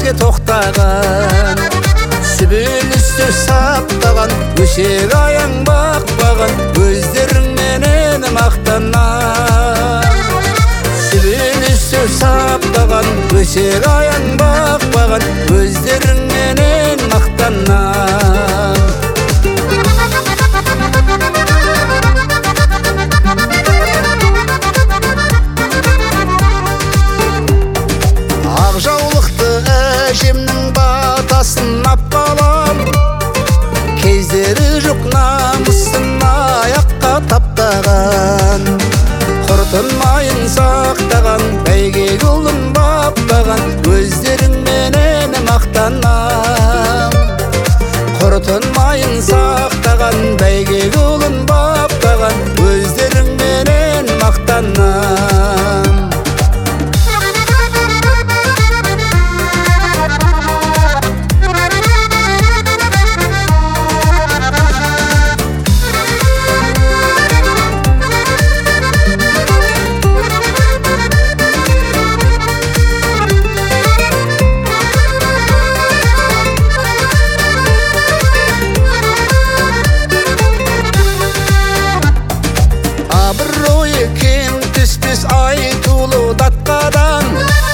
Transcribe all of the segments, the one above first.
бізге тоқтаған, сүбілісті саптаған, өшек аяң бақпаған, өздеріңменен мақтанам. Сүбілісті саптаған, өшек аяң бақпаған, өздеріңменен мақтанам. Ақ жаулықты әжемнің батасын аппалам, кездері жоқ намысын аяққа таптаған, құртынмайын сақтаған, бәйге ұлын баптаған, өздеріңменен мақтанам. Құртынмайын сақтаған, бәйге ұлын баптаған, өздеріңменен мақтанам. Абыройы кем түспес айтулы датқадан,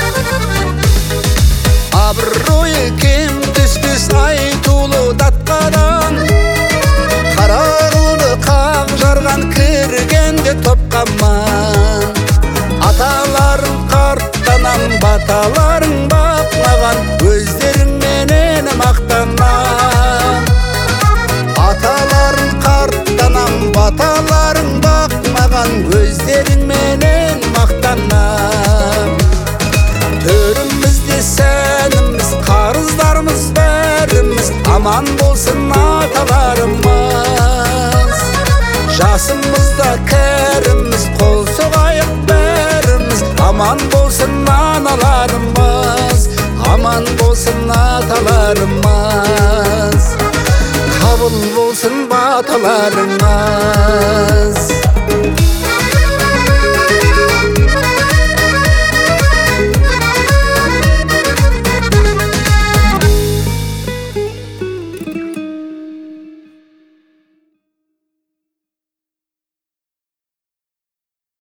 абыройы кем түспес айтулы датқадан, қара қылды қақ жарған кіргенде топқаман. Аталарың қарттанам, баталарың бақмаған, өздеріңменен мақтанам. Аталарың қарттанам, баталарың бақмаған, өздеріңменен мақтанам. Төрімізде сәніміз, қарыздарымыз бәріміз, аман болсын аталарымыз. Жасымызда кәріміз, қол соғайық бәріміз, аман болсын аналарымыз, аман болсын аталарымыз, қабыл болсын баталарымыз.